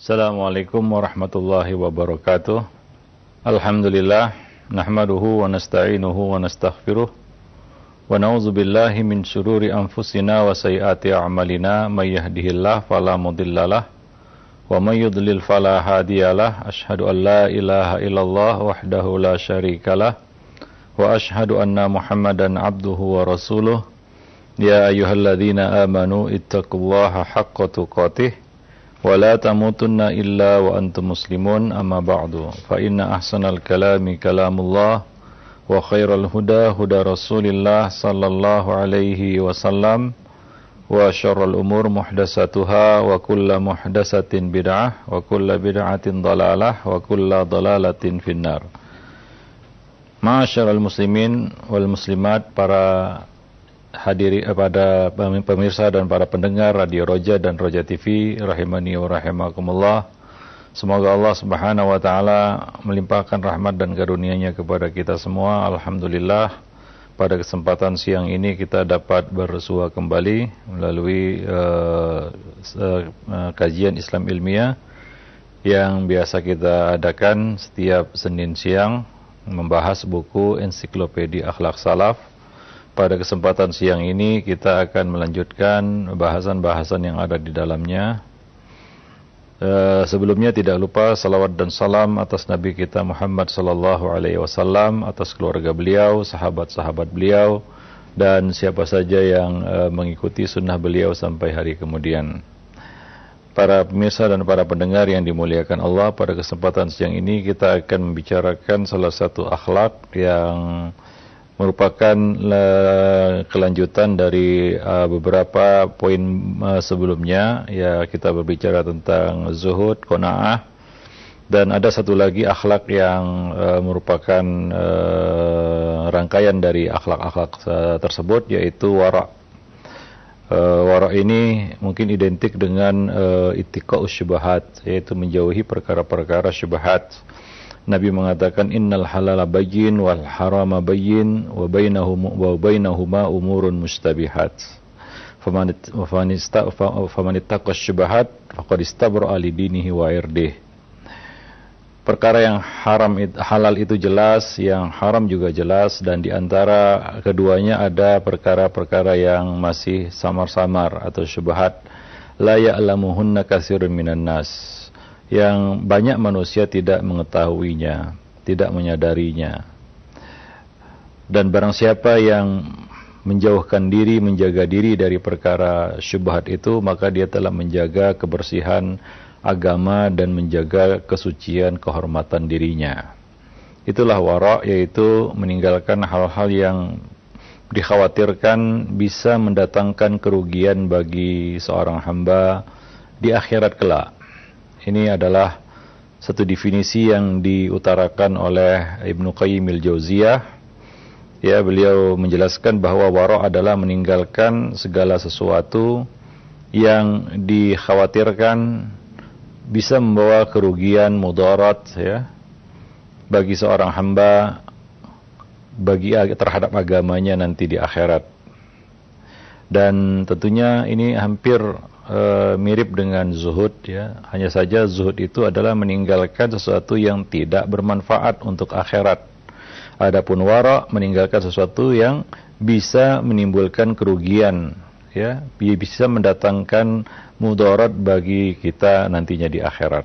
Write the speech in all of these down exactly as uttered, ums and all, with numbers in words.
Assalamualaikum warahmatullahi wabarakatuh. Alhamdulillah, nahmaduhu wa nasta'inuhu wa nastaghfiruh wa na'udzu billahi min syururi anfusina wa sayyiati a'malina may yahdihillahu fala mudhillalah wa may yudlil fala hadiyalah. Asyhadu an la ilaha illallah wahdahu la syarikalah wa asyhadu anna Muhammadan abduhu wa rasuluh. Ya ayyuhalladzina amanu ittaqullaha haqqa tuqatih wa la tamutunna illa wa antum muslimun, amma ba'du. Fa inna ahsanal kalami kalamullah wa khairal huda huda Rasulillah sallallahu alaihi wasallam wa syarrul umur muhdatsatuha wa kullu muhdatsatin bid'ah wa kullu bid'atin dhalalah wa kullu dhalalatin finnar. Ma'asyiral muslimin wal muslimat, para hadiri pada pemirsa dan para pendengar Radio Roja dan Roja T V rahimani wa rahimakumullah. Semoga Allah Subhanahu wa taala melimpahkan rahmat dan karunia-Nya kepada kita semua. Alhamdulillah, pada kesempatan siang ini kita dapat bersua kembali melalui uh, uh, kajian Islam ilmiah yang biasa kita adakan setiap Senin siang, membahas buku Ensiklopedia Akhlak Salaf. Pada kesempatan siang ini kita akan melanjutkan bahasan-bahasan yang ada di dalamnya. E, sebelumnya tidak lupa salawat dan salam atas Nabi kita Muhammad sallallahu alaihi wasallam, atas keluarga beliau, sahabat-sahabat beliau, dan siapa saja yang e, mengikuti sunnah beliau sampai hari kemudian. Para pemirsa dan para pendengar yang dimuliakan Allah, pada kesempatan siang ini kita akan membicarakan salah satu akhlak yang merupakan uh, kelanjutan dari uh, beberapa poin uh, sebelumnya. Ya, kita berbicara tentang zuhud, qanaah, dan ada satu lagi akhlak yang uh, merupakan uh, rangkaian dari akhlak-akhlak uh, tersebut, yaitu wara'. Uh, wara' ini mungkin identik dengan uh, ittiqa'us syubhat, yaitu menjauhi perkara-perkara syubhat. Nabi mengatakan innal halala bayyin wal harama bayyin wa bainahuma wa bainahuma umurun mustabihat. Faman faman ittaqa syubhat faqad istabra li dinihi wa irdih. Perkara yang haram halal itu jelas, yang haram juga jelas, dan di antara keduanya ada perkara-perkara yang masih samar-samar atau syubhat, la ya'lamuhunna katsirun minan nas, yang banyak manusia tidak mengetahuinya, tidak menyadarinya. Dan barang siapa yang menjauhkan diri, menjaga diri dari perkara syubhat itu, maka dia telah menjaga kebersihan agama dan menjaga kesucian kehormatan dirinya. Itulah wara', yaitu meninggalkan hal-hal yang dikhawatirkan bisa mendatangkan kerugian bagi seorang hamba di akhirat kelak. Ini adalah satu definisi yang diutarakan oleh Ibnu Qayyim al-Jauziyah. Ya, beliau menjelaskan bahwa wara' adalah meninggalkan segala sesuatu yang dikhawatirkan bisa membawa kerugian, mudarat, ya, bagi seorang hamba, bagi terhadap agamanya nanti di akhirat. Dan tentunya ini hampir Uh, mirip dengan zuhud, ya. Hanya saja zuhud itu adalah meninggalkan sesuatu yang tidak bermanfaat untuk akhirat. Adapun wara' meninggalkan sesuatu yang bisa menimbulkan kerugian, ya, bisa mendatangkan mudarat bagi kita nantinya di akhirat.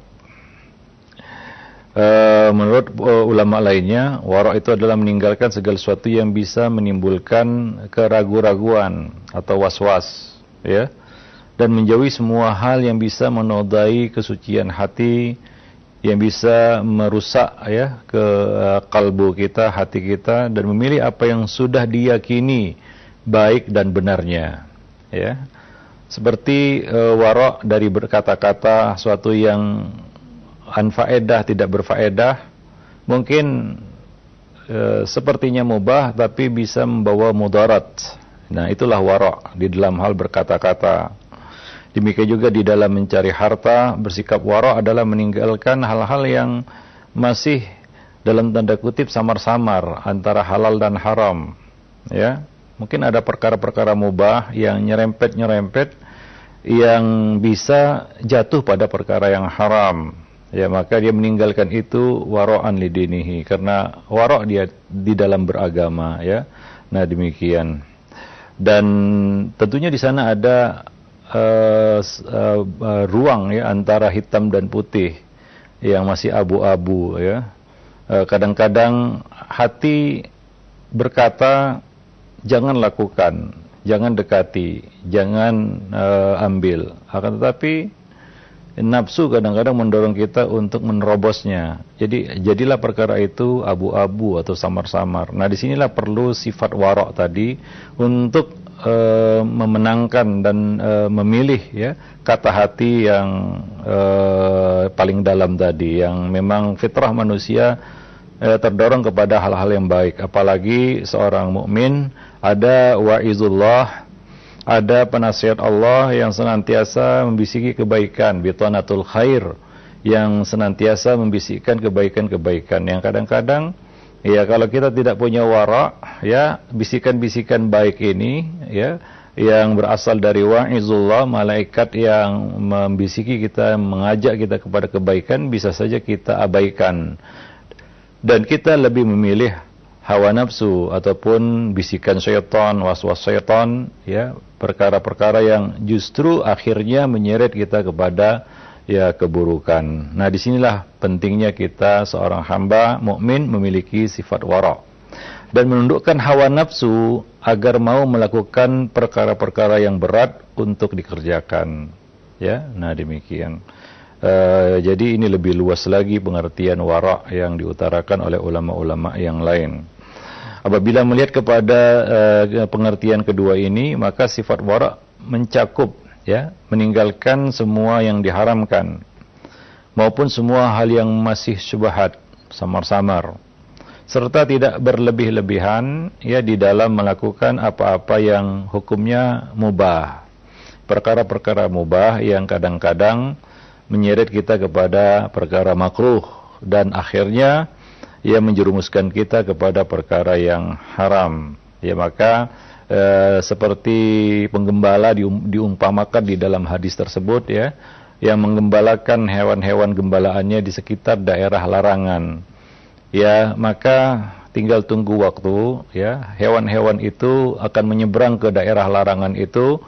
Uh, menurut uh, ulama lainnya, wara' itu adalah meninggalkan segala sesuatu yang bisa menimbulkan keraguan-raguan atau was-was, ya, dan menjauhi semua hal yang bisa menodai kesucian hati, yang bisa merusak, ya, ke uh, kalbu kita, hati kita, dan memilih apa yang sudah diyakini baik dan benarnya, ya. Seperti uh, wara' dari berkata-kata suatu yang anfaedah, tidak berfaedah, mungkin uh, sepertinya mubah tapi bisa membawa mudarat. Nah, itulah wara' di dalam hal berkata-kata. Demikian juga di dalam mencari harta, bersikap wara' adalah meninggalkan hal-hal yang masih dalam tanda kutip samar-samar antara halal dan haram, ya. Mungkin ada perkara-perkara mubah yang nyerempet-nyerempet yang bisa jatuh pada perkara yang haram, ya maka dia meninggalkan itu wara'an lidinihi, karena wara' dia di dalam beragama, ya. Nah, demikian. Dan tentunya di sana ada uh, uh, uh, ruang, ya, antara hitam dan putih yang masih abu-abu, ya. Uh, kadang-kadang hati berkata jangan lakukan, jangan dekati, jangan uh, ambil. Akan tetapi nafsu kadang-kadang mendorong kita untuk menerobosnya. Jadi jadilah perkara itu abu-abu atau samar-samar. Nah, disinilah perlu sifat warok tadi untuk uh, memenangkan dan uh, memilih, ya, kata hati yang uh, paling dalam tadi, yang memang fitrah manusia uh, terdorong kepada hal-hal yang baik. Apalagi seorang mukmin ada wa'izullah, ada penasihat Allah yang senantiasa membisiki kebaikan, bitanatul khair, yang senantiasa membisikkan kebaikan-kebaikan, yang kadang-kadang, ya, kalau kita tidak punya wara', ya, bisikan-bisikan baik ini, ya, yang berasal dari wa'izullah, malaikat yang membisiki kita, mengajak kita kepada kebaikan, bisa saja kita abaikan, dan kita lebih memilih hawa nafsu ataupun bisikan syaitan, was-was syaitan, ya, perkara-perkara yang justru akhirnya menyeret kita kepada, ya, keburukan. Nah, disinilah pentingnya kita seorang hamba mukmin memiliki sifat wara' dan menundukkan hawa nafsu agar mau melakukan perkara-perkara yang berat untuk dikerjakan, ya. Nah, demikian. Uh, jadi ini lebih luas lagi pengertian wara' yang diutarakan oleh ulama-ulama yang lain. Apabila melihat kepada uh, pengertian kedua ini, maka sifat wara' mencakup, ya, meninggalkan semua yang diharamkan maupun semua hal yang masih syubhat, samar-samar, serta tidak berlebih-lebihan, ya, di dalam melakukan apa-apa yang hukumnya mubah, perkara-perkara mubah yang kadang-kadang menyeret kita kepada perkara makruh dan akhirnya, ia menjerumuskan kita kepada perkara yang haram, ya. Maka e, seperti penggembala dium, diumpamakan di dalam hadis tersebut, ya, yang menggembalakan hewan-hewan gembalaannya di sekitar daerah larangan, ya, maka tinggal tunggu waktu, ya, hewan-hewan itu akan menyeberang ke daerah larangan itu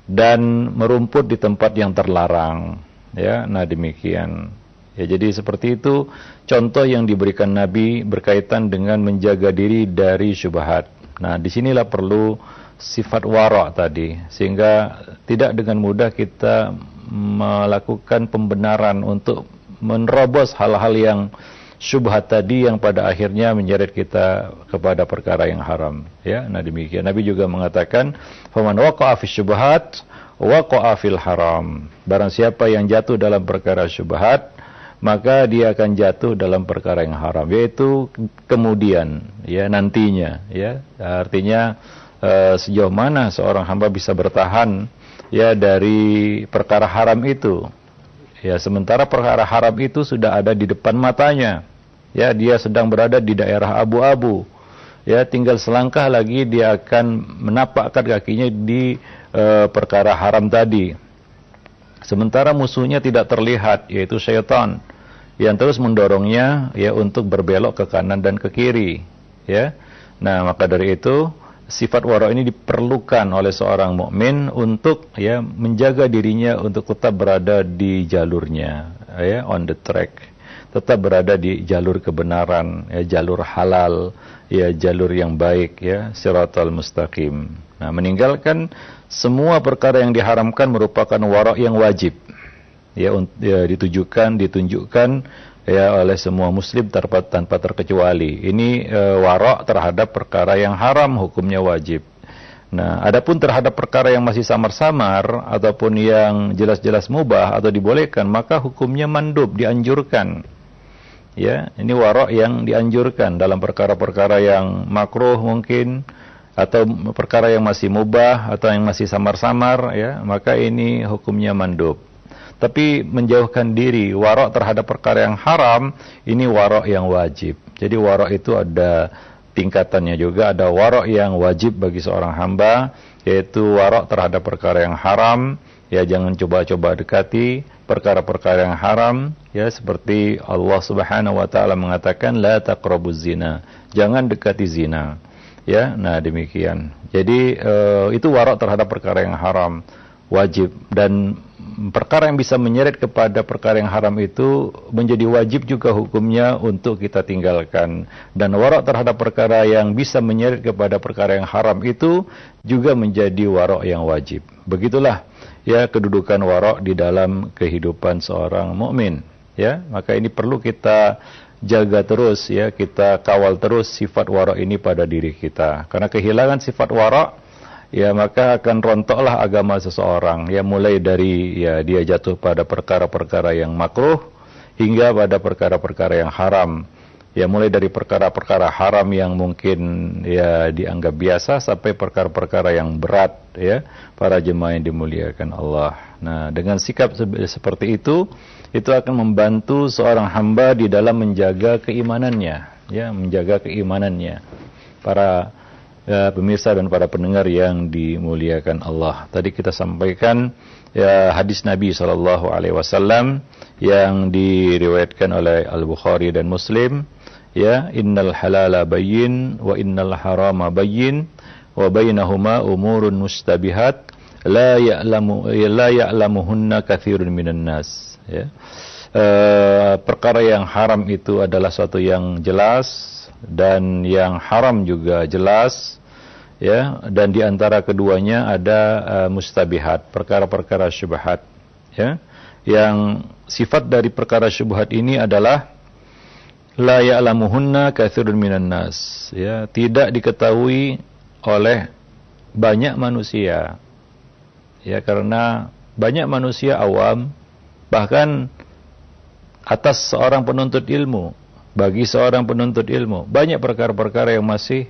dan merumput di tempat yang terlarang, ya. Nah, demikian. Ya, jadi seperti itu contoh yang diberikan Nabi berkaitan dengan menjaga diri dari syubhat. Nah, disinilah perlu sifat wara' tadi, sehingga tidak dengan mudah kita melakukan pembenaran untuk menerobos hal-hal yang syubhat tadi yang pada akhirnya menyeret kita kepada perkara yang haram, ya. Nah, demikian. Nabi juga mengatakan, "Faman waqa'a fi syubhat waqa'a fil haram." Barang siapa yang jatuh dalam perkara syubhat, maka dia akan jatuh dalam perkara yang haram, yaitu kemudian, ya, nantinya, ya. Artinya e, sejauh mana seorang hamba bisa bertahan, ya, dari perkara haram itu, ya, sementara perkara haram itu sudah ada di depan matanya, ya, dia sedang berada di daerah abu-abu, ya, tinggal selangkah lagi dia akan menapakkan kakinya di e, perkara haram tadi. Sementara musuhnya tidak terlihat, yaitu syaitan, yang terus mendorongnya, ya, untuk berbelok ke kanan dan ke kiri, ya. Nah, maka dari itu sifat wara' ini diperlukan oleh seorang mukmin untuk, ya, menjaga dirinya untuk tetap berada di jalurnya, ya, on the track, tetap berada di jalur kebenaran, ya, jalur halal, ya, jalur yang baik, ya, siratal mustaqim. Nah, meninggalkan semua perkara yang diharamkan merupakan wara' yang wajib, ya, ya, ditujukan, ditunjukkan, ya, oleh semua muslim tanpa, tanpa terkecuali. Ini e, wara' terhadap perkara yang haram hukumnya wajib. Nah, adapun terhadap perkara yang masih samar-samar ataupun yang jelas-jelas mubah atau dibolehkan, maka hukumnya mandub, dianjurkan. Ya, ini wara' yang dianjurkan dalam perkara-perkara yang makruh mungkin, atau perkara yang masih mubah atau yang masih samar-samar, ya, maka ini hukumnya mandub. Tapi menjauhkan diri wara' terhadap perkara yang haram, ini wara' yang wajib. Jadi wara' itu ada tingkatannya juga, ada wara' yang wajib bagi seorang hamba, yaitu wara' terhadap perkara yang haram, Ya, jangan coba-coba dekati perkara-perkara yang haram, ya, seperti Allah Subhanahu wa taala mengatakan la taqrabuz zina. Jangan dekati zina. Ya, nah demikian. Jadi uh, itu wara' terhadap perkara yang haram wajib, dan perkara yang bisa menyeret kepada perkara yang haram itu menjadi wajib juga hukumnya untuk kita tinggalkan, dan wara' terhadap perkara yang bisa menyeret kepada perkara yang haram itu juga menjadi wara' yang wajib. Begitulah ya kedudukan wara' di dalam kehidupan seorang mukmin. Ya, maka ini perlu kita jaga terus, ya, kita kawal terus sifat wara' ini pada diri kita. Karena kehilangan sifat wara', ya, maka akan rontoklah agama seseorang. Ya, mulai dari ya dia jatuh pada perkara-perkara yang makruh hingga pada perkara-perkara yang haram. Ya, mulai dari perkara-perkara haram yang mungkin ya dianggap biasa sampai perkara-perkara yang berat, ya, para jemaah yang dimuliakan Allah. Nah, dengan sikap seperti itu, itu akan membantu seorang hamba di dalam menjaga keimanannya, ya, menjaga keimanannya. Para ya, pemirsa dan para pendengar yang dimuliakan Allah. Tadi kita sampaikan ya hadis Nabi sallallahu alaihi wasallam yang diriwayatkan oleh Al-Bukhari dan Muslim, ya, innal halala bayyin wa innal harama bayyin wa bainahuma umurun mustabihat la ya'lamu la ya'lamuhunna katsirun minan nas, ya. E, perkara yang haram itu adalah suatu yang jelas, dan yang haram juga jelas, ya, dan di antara keduanya ada uh, mustabihat, perkara-perkara syubhat, ya, yang sifat dari perkara syubhat ini adalah la ya'lamuhunna katsirun minan nas, ya, tidak diketahui oleh banyak manusia, ya, karena banyak manusia awam, bahkan atas seorang penuntut ilmu, bagi seorang penuntut ilmu, banyak perkara-perkara yang masih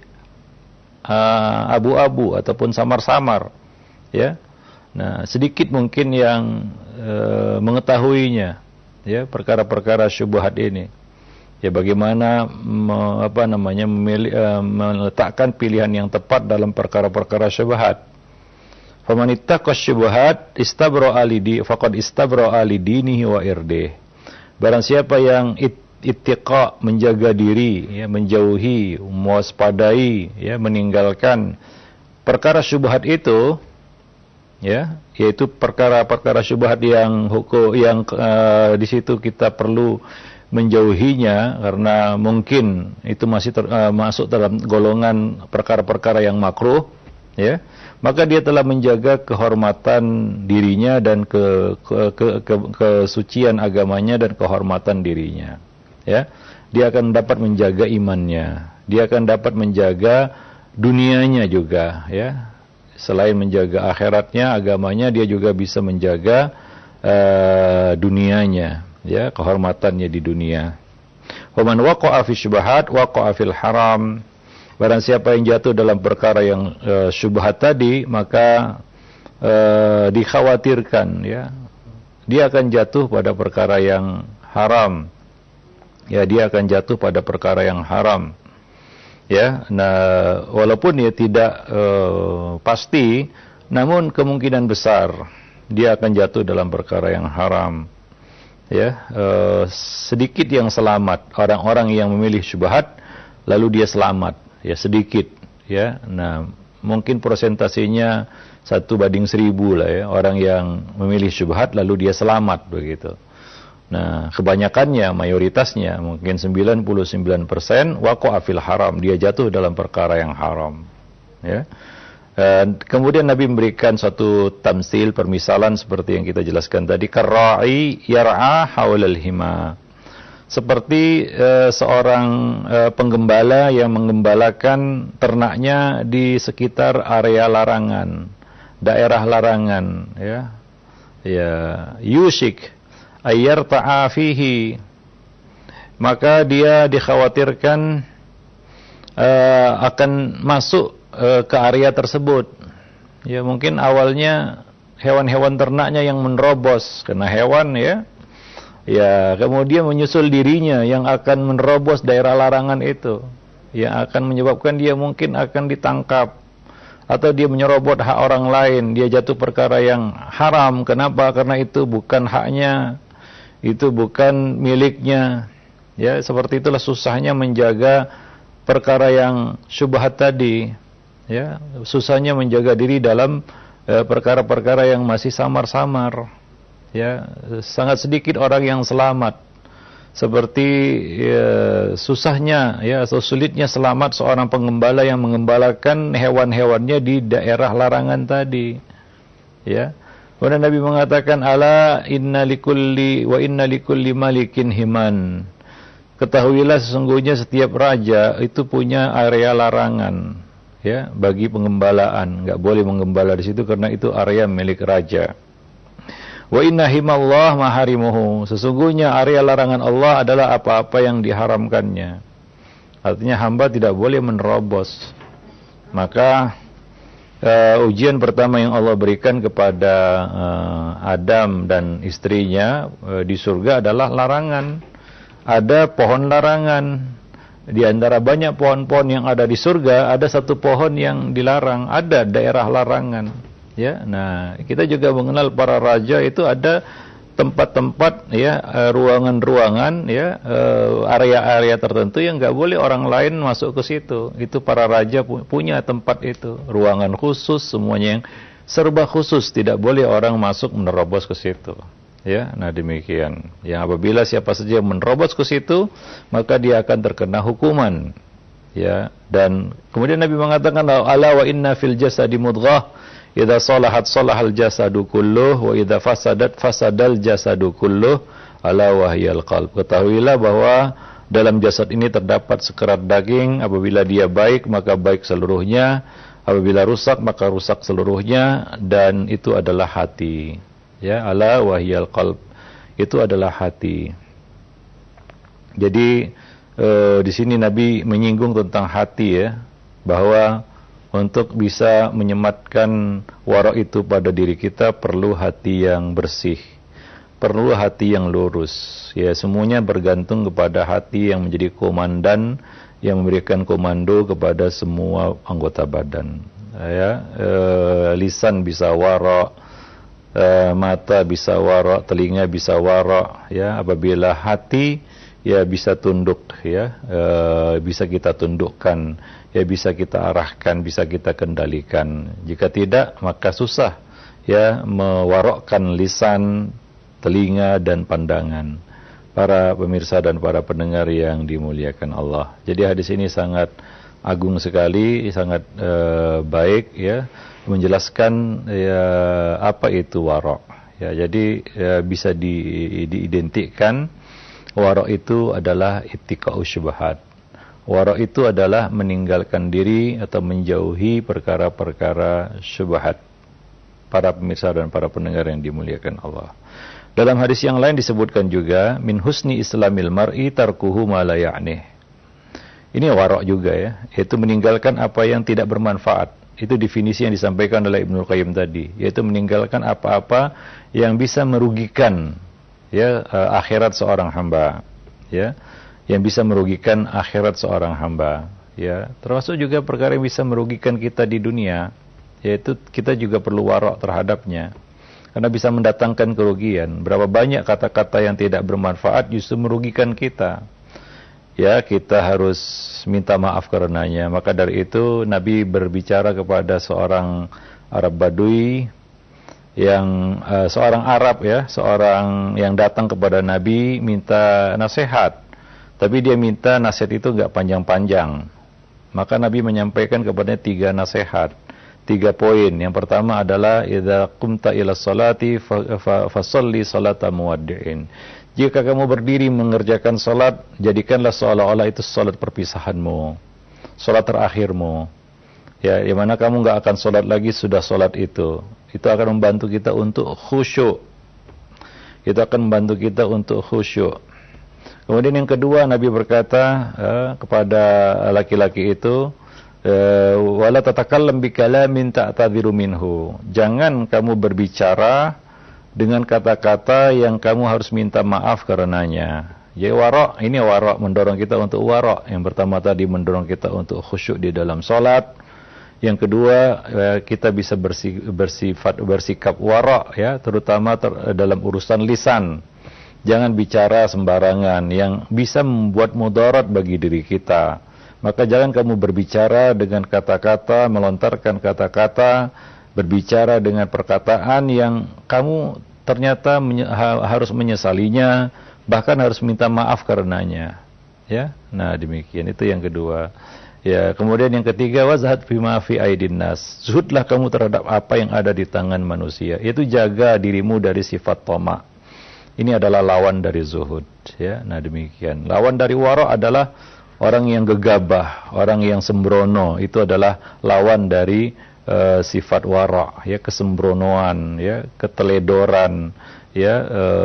uh, abu-abu ataupun samar-samar, ya. Nah, sedikit mungkin yang uh, mengetahuinya, ya, perkara-perkara syubhat ini. Ya, bagaimana me, apa namanya memilih, uh, meletakkan pilihan yang tepat dalam perkara-perkara syubhat. Faman ittaqa syubhat istabra'a lidi faqad istabra'a lidinihi wa irdih. Barang siapa yang it ittiqa, menjaga diri, ya, menjauhi, mewaspadai, ya, meninggalkan perkara syubhat itu, ya, yaitu perkara-perkara syubhat yang hukum yang uh, di situ kita perlu menjauhinya karena mungkin itu masih ter, uh, masuk dalam golongan perkara-perkara yang makruh, ya, maka dia telah menjaga kehormatan dirinya dan ke, ke, ke, ke, kesucian agamanya dan kehormatan dirinya. Ya, dia akan dapat menjaga imannya, dia akan dapat menjaga dunianya juga, ya. Selain menjaga akhiratnya, agamanya, dia juga bisa menjaga uh, dunianya, ya, kehormatannya di dunia. Wa man waqa'a fi syubhat waqa'a fil haram. Barang siapa yang jatuh dalam perkara yang uh, syubhat tadi, maka uh, dikhawatirkan, ya, dia akan jatuh pada perkara yang haram. Ya, dia akan jatuh pada perkara yang haram. Ya, nah, walaupun dia tidak uh, pasti, namun kemungkinan besar dia akan jatuh dalam perkara yang haram. Ya, uh, sedikit yang selamat orang-orang yang memilih syubhat lalu dia selamat. Ya, sedikit. Ya, nah, mungkin persentasenya satu banding seribu lah, ya, orang yang memilih syubhat lalu dia selamat begitu. Nah, kebanyakannya, mayoritasnya, mungkin sembilan puluh sembilan persen waqa'a fil haram, dia jatuh dalam perkara yang haram. Ya. Dan kemudian Nabi memberikan suatu tamsil, permisalan seperti yang kita jelaskan tadi, karra'i yar'a haulal hima. Seperti uh, seorang uh, penggembala yang menggembalakan ternaknya di sekitar area larangan, daerah larangan, ya. Ya, yushik ayyar ta'afihi, maka dia dikhawatirkan uh, akan masuk uh, ke area tersebut. Ya, mungkin awalnya hewan-hewan ternaknya yang menerobos, karena hewan, ya, ya, kemudian menyusul dirinya yang akan menerobos daerah larangan itu, yang akan menyebabkan dia mungkin akan ditangkap, atau dia menyerobot hak orang lain, dia jatuh perkara yang haram. Kenapa? Karena itu bukan haknya, itu bukan miliknya. Ya, seperti itulah susahnya menjaga perkara yang syubhat tadi. Ya, susahnya menjaga diri dalam eh, perkara-perkara yang masih samar-samar. Ya, sangat sedikit orang yang selamat. Seperti ya, susahnya ya atau sulitnya selamat seorang pengembala yang mengembalakan hewan-hewannya di daerah larangan tadi. Ya. Kemudian Nabi mengatakan ala inna likulli wa inna likulli malikin himan. Ketahuilah sesungguhnya setiap raja itu punya area larangan ya bagi pengembalaan, enggak boleh mengembala di situ karena itu area milik raja. Wa inna himallah maharimuhu. Sesungguhnya area larangan Allah adalah apa-apa yang diharamkannya. Artinya hamba tidak boleh menerobos. Maka uh, ujian pertama yang Allah berikan kepada uh, Adam dan istrinya uh, di surga adalah larangan. Ada pohon larangan. Di antara banyak pohon-pohon yang ada di surga, ada satu pohon yang dilarang. Ada daerah larangan. Ya, nah kita juga mengenal para raja itu ada tempat-tempat ya ruangan-ruangan ya area-area tertentu yang nggak boleh orang lain masuk ke situ. Itu para raja punya tempat itu, ruangan khusus semuanya yang serba khusus, tidak boleh orang masuk menerobos ke situ. Ya, nah demikian. Yang apabila siapa saja yang menerobos ke situ, maka dia akan terkena hukuman. Ya, dan kemudian Nabi mengatakan ala wa inna fil jasadi mudghah. Idza salahat salahal jasadu kulluh wa idza fasadat fasadal jasadu kulluh ala wahyal qalb. Ketahuilah bahwa dalam jasad ini terdapat sekerat daging, apabila dia baik maka baik seluruhnya, apabila rusak maka rusak seluruhnya, dan itu adalah hati. Ya, ala wahyal qalb. Itu adalah hati. Jadi eh, di sini Nabi menyinggung tentang hati ya, bahwa untuk bisa menyematkan wara itu pada diri kita perlu hati yang bersih, perlu hati yang lurus. Ya, semuanya bergantung kepada hati yang menjadi komandan, yang memberikan komando kepada semua anggota badan. Ya, e, lisan bisa wara, e, mata bisa wara, telinga bisa wara. Ya, apabila hati ya bisa tunduk, ya e, bisa kita tundukkan. Ya bisa kita arahkan, bisa kita kendalikan. Jika tidak, maka susah ya mewarokkan lisan, telinga dan pandangan. Para pemirsa dan para pendengar yang dimuliakan Allah. Jadi hadis ini sangat agung sekali, sangat uh, baik ya, menjelaskan ya apa itu warok. Ya, jadi ya, bisa di, diidentikan warok itu adalah ittiqa'u syubhat. Wara itu adalah meninggalkan diri atau menjauhi perkara-perkara syubhat. Para pemirsa dan para pendengar yang dimuliakan Allah. Dalam hadis yang lain disebutkan juga min husni islamil mar'i tarkuhu ma la ya'nih. Ini wara juga ya, yaitu meninggalkan apa yang tidak bermanfaat. Itu definisi yang disampaikan oleh Ibnu Qayyim tadi, yaitu meninggalkan apa-apa yang bisa merugikan ya akhirat seorang hamba, ya. Yang bisa merugikan akhirat seorang hamba, ya, termasuk juga perkara yang bisa merugikan kita di dunia, yaitu kita juga perlu warok terhadapnya, karena bisa mendatangkan kerugian. Berapa banyak kata-kata yang tidak bermanfaat justru merugikan kita, ya, kita harus minta maaf karenanya. Maka dari itu Nabi berbicara kepada seorang Arab Badui, yang uh, seorang Arab ya, seorang yang datang kepada Nabi minta nasihat. Tapi dia minta nasihat itu enggak panjang-panjang. Maka Nabi menyampaikan kepadanya tiga nasihat, tiga poin. Yang pertama adalah idza qumta ila sholati fasholli sholata muwaddi'in. Jika kamu berdiri mengerjakan salat, jadikanlah seolah-olah itu salat perpisahanmu, salat terakhirmu. Ya, di mana kamu enggak akan salat lagi sudah salat itu. Itu akan membantu kita untuk khusyuk. Itu akan membantu kita untuk khusyuk. Kemudian yang kedua, Nabi berkata uh, kepada laki-laki itu, wala tatakallam bikalamin ta'tadhiru minhu. Jangan kamu berbicara dengan kata-kata yang kamu harus minta maaf karenanya. Jadi warok, ini warok mendorong kita untuk warok. Yang pertama tadi mendorong kita untuk khusyuk di dalam salat. Yang kedua, kita bisa bersifat bersikap wara, ya, terutama ter, dalam urusan lisan. Jangan bicara sembarangan yang bisa membuat mudarat bagi diri kita. Maka jangan kamu berbicara dengan kata-kata, melontarkan kata-kata, berbicara dengan perkataan yang kamu ternyata menye harus menyesalinya, bahkan harus minta maaf karenanya. Ya, nah demikian, itu yang kedua. Ya, kemudian yang ketiga, wazhad fima fi aidin nas. Zuhudlah kamu terhadap apa yang ada di tangan manusia. Itu jaga dirimu dari sifat tamak. Ini adalah lawan dari zuhud, ya. Nah, demikian. Lawan dari wara adalah orang yang gegabah, orang yang sembrono. Itu adalah lawan dari uh, sifat wara, ya, kesembronoan, ya, keteledoran, ya,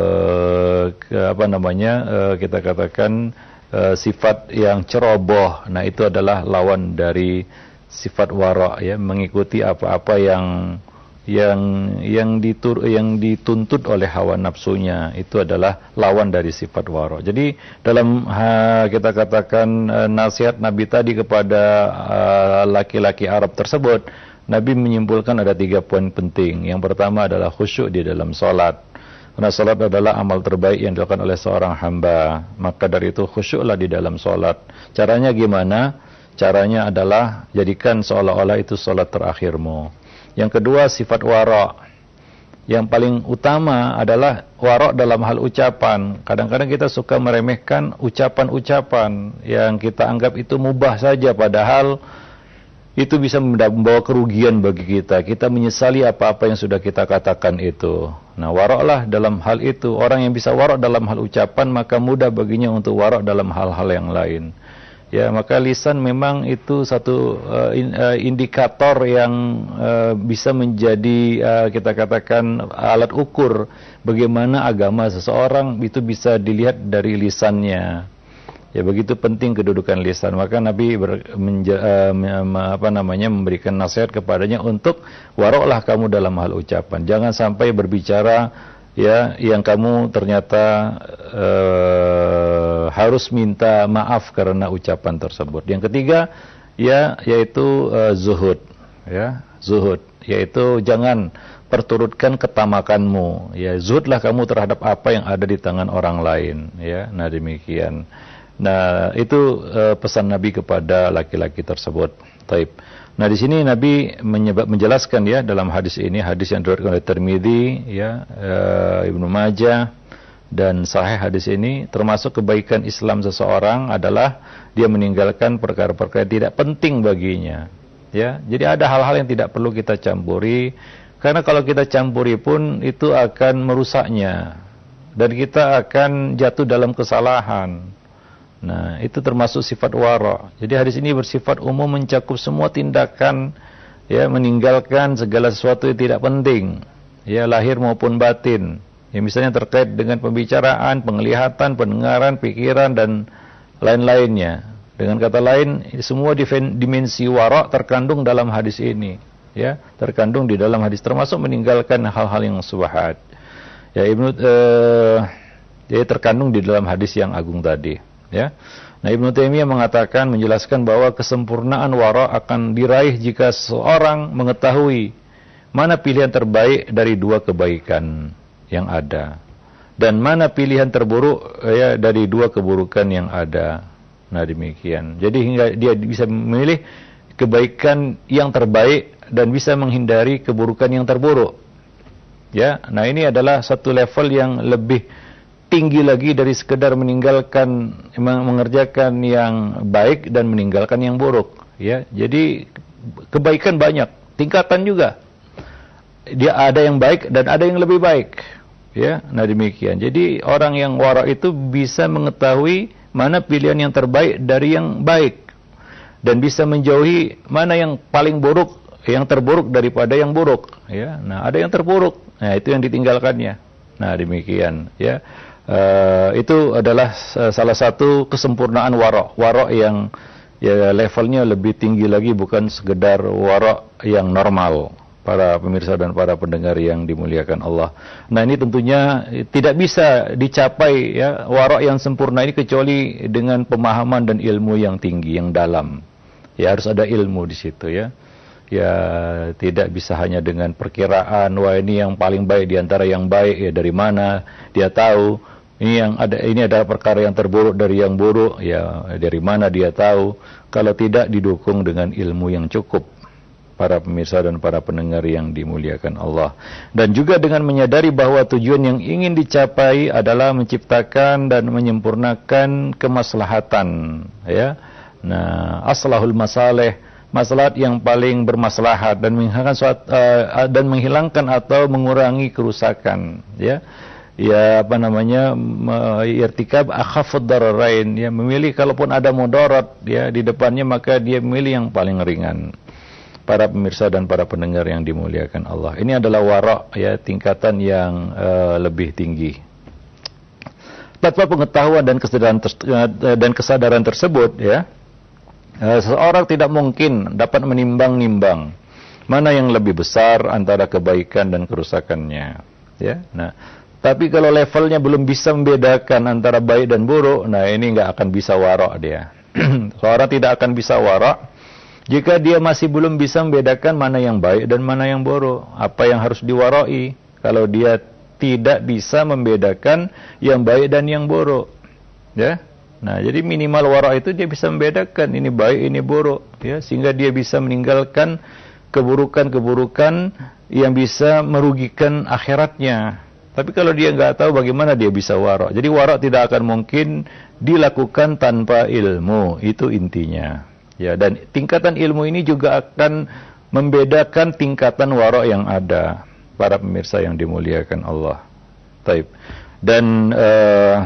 uh, ke, apa namanya? Uh, kita katakan Uh, sifat yang ceroboh. Nah, itu adalah lawan dari sifat wara, ya, mengikuti apa-apa yang yang yang ditur yang dituntut oleh hawa nafsunya. Itu adalah lawan dari sifat wara. Jadi dalam ha, kita katakan uh, nasihat Nabi tadi kepada laki-laki uh, Arab tersebut, Nabi menyimpulkan ada tiga poin penting. Yang pertama adalah khusyuk di dalam salat. Karena salat adalah amal terbaik yang dilakukan oleh seorang hamba. Maka dari itu khusyuklah di dalam salat. Caranya gimana? Caranya adalah jadikan seolah-olah itu salat terakhirmu. Yang kedua, sifat wara. Yang paling utama adalah wara dalam hal ucapan. Kadang-kadang kita suka meremehkan ucapan-ucapan yang kita anggap itu mubah saja, padahal itu bisa membawa kerugian bagi kita. Kita menyesali apa-apa yang sudah kita katakan itu. Nah, waraklah dalam hal itu. Orang yang bisa warak dalam hal ucapan, maka mudah baginya untuk warak dalam hal-hal yang lain. Ya, maka lisan memang itu satu uh, in, uh, indikator yang uh, bisa menjadi uh, kita katakan alat ukur bagaimana agama seseorang. Itu bisa dilihat dari lisannya. Ya, begitu penting kedudukan lisan. Maka Nabi ber, menja, uh, apa namanya memberikan nasihat kepadanya untuk waraklah kamu dalam hal ucapan. Jangan sampai berbicara, ya, yang kamu ternyata uh, harus minta maaf karena ucapan tersebut. Yang ketiga, ya, yaitu uh, zuhud, ya, zuhud, yaitu jangan perturutkan ketamakanmu. Ya, zuhudlah kamu terhadap apa yang ada di tangan orang lain. Ya, nah demikian. Nah, itu uh, pesan Nabi kepada laki-laki tersebut. Taib. Nah, di sini Nabi menyebab, menjelaskan, ya, dalam hadis ini, hadis yang diriwayatkan oleh Tirmidzi, ya, uh, Ibnu Majah, dan sahih hadis ini, termasuk kebaikan Islam seseorang adalah dia meninggalkan perkara-perkara tidak penting baginya. Ya, jadi ada hal-hal yang tidak perlu kita campuri, karena kalau kita campuri pun itu akan merusaknya, dan kita akan jatuh dalam kesalahan. Nah, itu termasuk sifat wara. Jadi hadis ini bersifat umum, mencakup semua tindakan, ya, meninggalkan segala sesuatu yang tidak penting, ya, lahir maupun batin. Ya, misalnya terkait dengan pembicaraan, penglihatan, pendengaran, pikiran, dan lain-lainnya. Dengan kata lain, semua dimensi wara terkandung dalam hadis ini, ya, terkandung di dalam hadis, termasuk meninggalkan hal-hal yang subhat. Ya, Ibnu eh, ya, terkandung di dalam hadis yang agung tadi. Ya, nah Ibnu Taimiyah mengatakan, menjelaskan bahwa kesempurnaan wara akan diraih jika seorang mengetahui mana pilihan terbaik dari dua kebaikan yang ada dan mana pilihan terburuk, ya, dari dua keburukan yang ada. Nah, demikian. Jadi hingga dia bisa memilih kebaikan yang terbaik dan bisa menghindari keburukan yang terburuk. Ya, nah ini adalah satu level yang lebih tinggi lagi dari sekedar meninggalkan, mengerjakan yang baik dan meninggalkan yang buruk. Ya, jadi kebaikan banyak, tingkatan juga. Dia ada yang baik dan ada yang lebih baik. Ya, nah demikian. Jadi orang yang wara itu bisa mengetahui mana pilihan yang terbaik dari yang baik dan bisa menjauhi mana yang paling buruk, yang terburuk daripada yang buruk. Ya, nah ada yang terburuk. Nah, itu yang ditinggalkannya. Nah, demikian. Ya. Uh, itu adalah uh, salah satu kesempurnaan wara, wara yang, ya, levelnya lebih tinggi lagi, bukan sekedar wara yang normal. Para pemirsa dan para pendengar yang dimuliakan Allah. Nah, ini tentunya tidak bisa dicapai, ya, wara yang sempurna ini kecuali dengan pemahaman dan ilmu yang tinggi, yang dalam. Ya, harus ada ilmu di situ, ya. Ya, tidak bisa hanya dengan perkiraan, wah ini yang paling baik di antara yang baik, ya dari mana dia tahu? Ini yang ada, ini adalah perkara yang terburuk dari yang buruk, ya dari mana dia tahu? Kalau tidak didukung dengan ilmu yang cukup, para pemirsa dan para pendengar yang dimuliakan Allah. Dan juga dengan menyadari bahwa tujuan yang ingin dicapai adalah menciptakan dan menyempurnakan kemaslahatan, ya. Nah, aslahul masalih, maslahat yang paling bermaslahat dan menghilangkan suatu, uh, dan menghilangkan atau mengurangi kerusakan, ya. Ya apa namanya, irtikab akhafud dararain, ya, memilih kalaupun ada mudarat ya di depannya maka dia memilih yang paling ringan. Para pemirsa dan para pendengar yang dimuliakan Allah, ini adalah wara', ya, tingkatan yang uh, lebih tinggi. Tanpa pengetahuan dan kesadaran ter- dan kesadaran tersebut, ya, uh, seseorang tidak mungkin dapat menimbang-nimbang mana yang lebih besar antara kebaikan dan kerusakannya, ya. Nah, tapi kalau levelnya belum bisa membedakan antara baik dan buruk, nah ini nggak akan bisa wara' dia. Seorang tidak akan bisa wara' jika dia masih belum bisa membedakan mana yang baik dan mana yang buruk. Apa yang harus diwara'i kalau dia tidak bisa membedakan yang baik dan yang buruk, ya. Nah, jadi minimal wara' itu dia bisa membedakan ini baik, ini buruk, ya, sehingga dia bisa meninggalkan keburukan-keburukan yang bisa merugikan akhiratnya. Tapi kalau dia nggak tahu, bagaimana dia bisa wara'? Jadi wara' tidak akan mungkin dilakukan tanpa ilmu, itu intinya. Ya, dan tingkatan ilmu ini juga akan membedakan tingkatan wara' yang ada, para pemirsa yang dimuliakan Allah. Taib. Dan uh,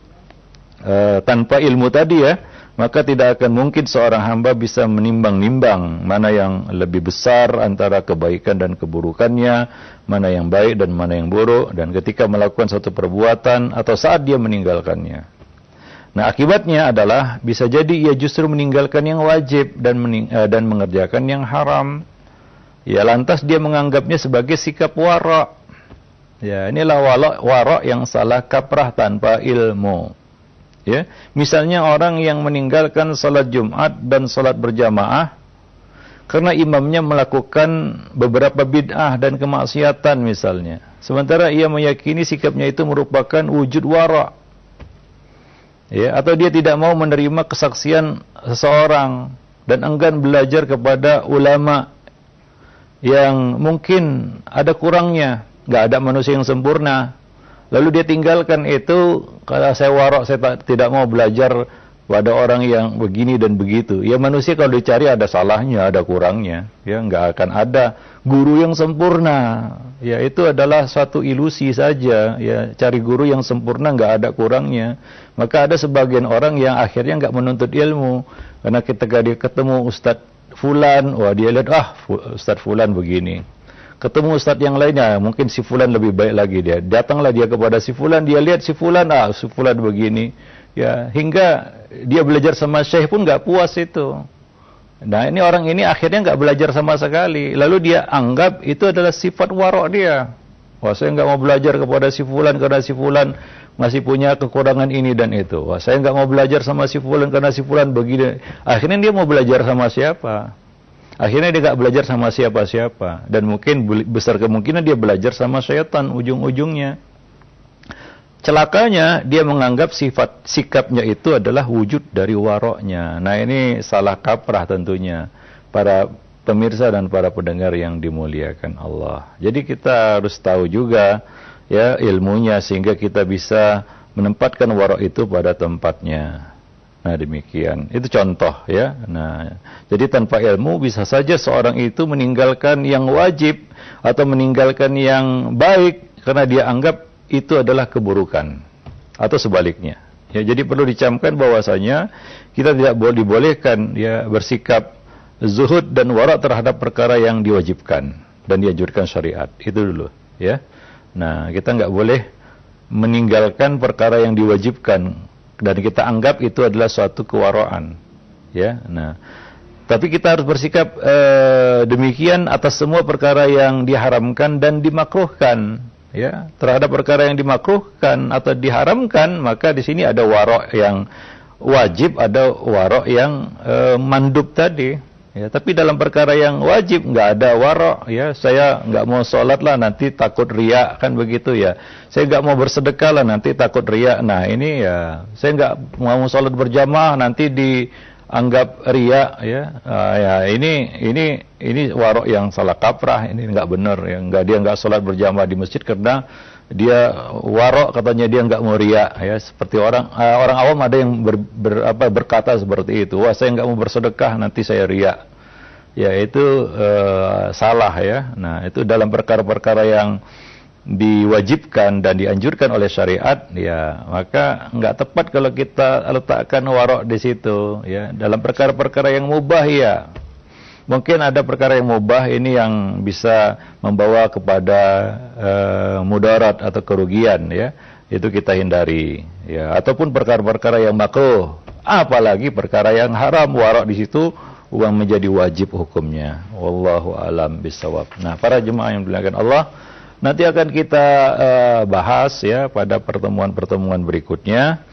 uh, tanpa ilmu tadi, ya, maka tidak akan mungkin seorang hamba bisa menimbang-nimbang mana yang lebih besar antara kebaikan dan keburukannya, mana yang baik dan mana yang buruk, dan ketika melakukan suatu perbuatan atau saat dia meninggalkannya. Nah, akibatnya adalah bisa jadi ia justru meninggalkan yang wajib dan mening- uh, dan mengerjakan yang haram. Ya, lantas dia menganggapnya sebagai sikap wara'. Ya, inilah wara', wara' yang salah kaprah tanpa ilmu. Ya, misalnya orang yang meninggalkan salat Jumat dan salat berjamaah karena imamnya melakukan beberapa bid'ah dan kemaksiatan misalnya. Sementara ia meyakini sikapnya itu merupakan wujud wara'. Ya, atau dia tidak mau menerima kesaksian seseorang dan enggan belajar kepada ulama yang mungkin ada kurangnya, nggak ada manusia yang sempurna. Lalu dia tinggalkan itu, kalau saya wara', saya tak, tidak mau belajar pada orang yang begini dan begitu. Ya, manusia kalau dicari ada salahnya, ada kurangnya. Ya, nggak akan ada guru yang sempurna. Ya, itu adalah suatu ilusi saja. Ya, cari guru yang sempurna nggak ada kurangnya. Maka ada sebagian orang yang akhirnya nggak menuntut ilmu, karena ketika dia ketemu Ustadz Fulan, wah dia lihat, ah Ustadz Fulan begini. Ketemu Ustadz yang lainnya, mungkin si Fulan lebih baik lagi dia. Datanglah dia kepada si Fulan, dia lihat si Fulan, ah si Fulan begini. Ya, hingga dia belajar sama Syekh pun nggak puas itu. Nah, ini orang ini akhirnya nggak belajar sama sekali. Lalu dia anggap itu adalah sifat wara' dia. Wah, saya nggak mau belajar kepada si Fulan karena si Fulan masih punya kekurangan ini dan itu. Wah, saya nggak mau belajar sama si Fulan karena si Fulan begini. Akhirnya dia mau belajar sama siapa? Akhirnya dia nggak belajar sama siapa-siapa. Dan mungkin besar kemungkinan dia belajar sama syaitan ujung-ujungnya. Celakanya dia menganggap sifat sikapnya itu adalah wujud dari waroknya. Nah, ini salah kaprah tentunya para pemirsa dan para pendengar yang dimuliakan Allah. Jadi kita harus tahu juga, ya, ilmunya sehingga kita bisa menempatkan warok itu pada tempatnya. Nah, demikian. Itu contoh, ya. Nah, jadi tanpa ilmu bisa saja seorang itu meninggalkan yang wajib atau meninggalkan yang baik karena dia anggap itu adalah keburukan, atau sebaliknya. Ya, jadi perlu dicamkan bahwasanya kita tidak boleh dibolehkan, ya, bersikap zuhud dan wara' terhadap perkara yang diwajibkan dan dianjurkan syariat. Itu dulu, ya. Nah, kita nggak boleh meninggalkan perkara yang diwajibkan dan kita anggap itu adalah suatu kewaraan, ya. Nah, tapi kita harus bersikap eh, demikian atas semua perkara yang diharamkan dan dimakruhkan. Ya, terhadap perkara yang dimakruhkan atau diharamkan, maka di sini ada wara' yang wajib, ada wara' yang e, mandub tadi. Ya, tapi dalam perkara yang wajib nggak ada waro, ya. Saya nggak mau sholat lah nanti takut riak, kan begitu ya. Saya nggak mau bersedekah lah nanti takut riak. Nah ini ya, saya nggak mau sholat berjamaah nanti dianggap riak, ya. Uh, ya ini ini ini waro yang salah kaprah, ini nggak benar. Ya. Nggak dia nggak sholat berjamaah di masjid karena dia warok, katanya dia nggak mau riak, ya. Seperti orang uh, orang awam ada yang ber, ber, apa, berkata seperti itu, wah saya nggak mau bersedekah nanti saya riak, ya itu uh, salah, ya. Nah itu dalam perkara-perkara yang diwajibkan dan dianjurkan oleh syariat, ya maka nggak tepat kalau kita letakkan warok di situ, ya. Dalam perkara-perkara yang mubah, ya mungkin ada perkara yang mubah ini yang bisa membawa kepada uh, mudarat atau kerugian, ya, itu kita hindari, ya. Ataupun perkara-perkara yang makruh, apalagi perkara yang haram, warok di situ uang menjadi wajib hukumnya. Wallahu alam bisawab. Nah, para jemaah yang dimuliakan Allah, nanti akan kita uh, bahas, ya, pada pertemuan-pertemuan berikutnya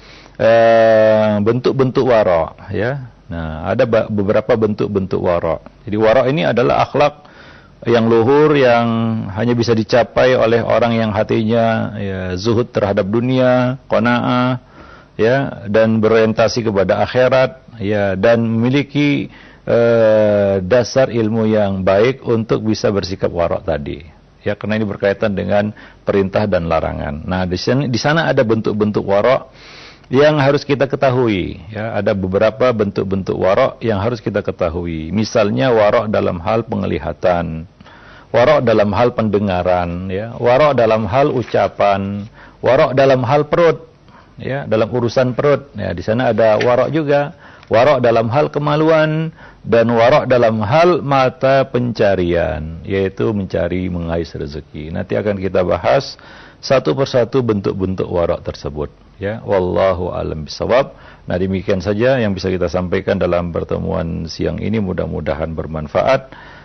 uh, bentuk-bentuk warok, ya. Nah, ada beberapa bentuk-bentuk warok. Jadi warok ini adalah akhlak yang luhur yang hanya bisa dicapai oleh orang yang hatinya, ya, zuhud terhadap dunia, qanaah, ya, dan berorientasi kepada akhirat, ya, dan memiliki eh, dasar ilmu yang baik untuk bisa bersikap warok tadi. Ya, karena ini berkaitan dengan perintah dan larangan. Nah, di sana, di sana ada bentuk-bentuk warok yang harus kita ketahui, ya. Ada beberapa bentuk-bentuk warok yang harus kita ketahui. Misalnya warok dalam hal penglihatan, warok dalam hal pendengaran, ya, warok dalam hal ucapan, warok dalam hal perut, ya, dalam urusan perut. Ya, di sana ada warok juga. Warok dalam hal kemaluan dan warok dalam hal mata pencarian, yaitu mencari mengais rezeki. Nanti akan kita bahas satu persatu bentuk-bentuk warok tersebut, ya. Wallahu alam bisawab. Nah, demikian saja yang bisa kita sampaikan dalam pertemuan siang ini, mudah-mudahan bermanfaat.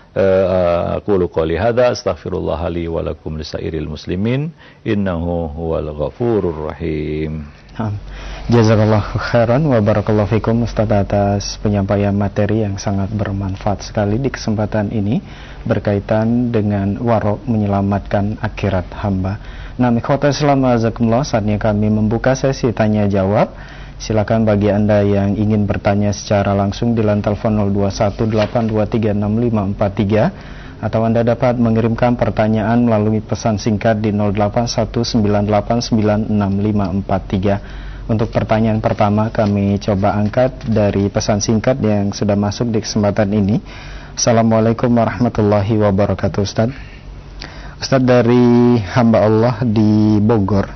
Aqulu qouli hadza astaghfirullah li wa lakum lisairil muslimin innahu huwal ghafurur rahim. Jazakallahu khairan wa barakallahu fikum Ustaz atas penyampaian materi yang sangat bermanfaat sekali di kesempatan ini berkaitan dengan warok menyelamatkan akhirat hamba. Nah, ikhwatal Islam azakumullah, saatnya kami membuka sesi tanya jawab. Silakan bagi Anda yang ingin bertanya secara langsung di line telepon nol dua satu delapan dua tiga enam lima empat tiga atau Anda dapat mengirimkan pertanyaan melalui pesan singkat di nol delapan satu sembilan delapan sembilan enam lima empat tiga. Untuk pertanyaan pertama kami coba angkat dari pesan singkat yang sudah masuk di kesempatan ini. Assalamualaikum warahmatullahi wabarakatuh, Ustaz. Ustaz dari hamba Allah di Bogor.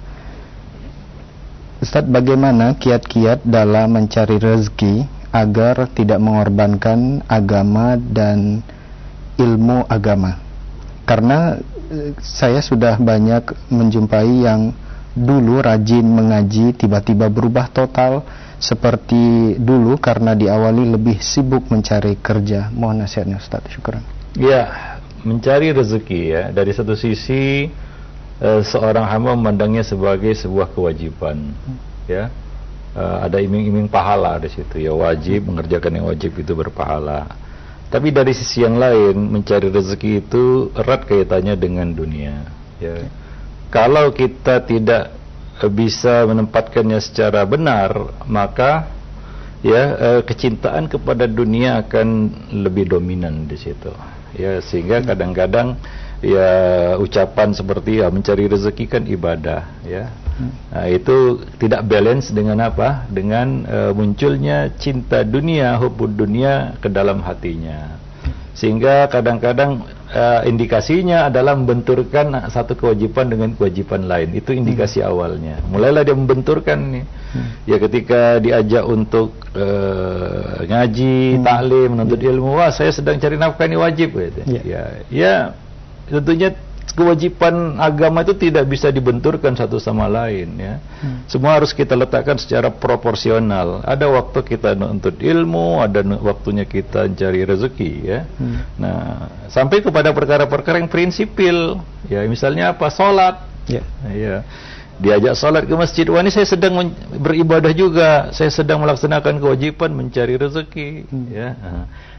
Ustaz, bagaimana kiat-kiat dalam mencari rezeki agar tidak mengorbankan agama dan ilmu agama? Karena saya sudah banyak menjumpai yang dulu rajin mengaji tiba-tiba berubah total seperti dulu karena diawali lebih sibuk mencari kerja. Mohon nasihatnya, Ustaz. Syukran. Ya, mencari rezeki, ya, dari satu sisi eh, seorang hamba memandangnya sebagai sebuah kewajiban, ya. Eh, ada iming-iming pahala di situ, ya, wajib mengerjakan yang wajib itu berpahala. Tapi dari sisi yang lain, mencari rezeki itu erat kaitannya dengan dunia, ya. Kalau kita tidak bisa menempatkannya secara benar, maka ya eh, kecintaan kepada dunia akan lebih dominan di situ, ya, sehingga kadang-kadang ya ucapan seperti ya mencari rezeki kan ibadah, ya. Nah, itu tidak balance dengan apa? Dengan uh, munculnya cinta dunia, hubbud dunia ke dalam hatinya. Sehingga kadang-kadang uh, indikasinya adalah membenturkan satu kewajiban dengan kewajiban lain. Itu indikasi hmm. awalnya. Mulailah dia membenturkan nih. Hmm. Ya ketika diajak untuk uh, ngaji, hmm. taklim, menuntut yeah. ilmu, wah saya sedang cari nafkah, ini wajib gitu. Yeah. Ya, ya tentunya kewajiban agama itu tidak bisa dibenturkan satu sama lain, ya. Hmm. Semua harus kita letakkan secara proporsional. Ada waktu kita menuntut ilmu, ada waktunya kita mencari rezeki, ya. Hmm. Nah, sampai kepada perkara-perkara yang prinsipil, ya, misalnya apa? Salat. Ya. Ya. Diajak salat ke masjid, wah ini saya sedang beribadah juga, saya sedang melaksanakan kewajiban mencari rezeki, hmm. ya.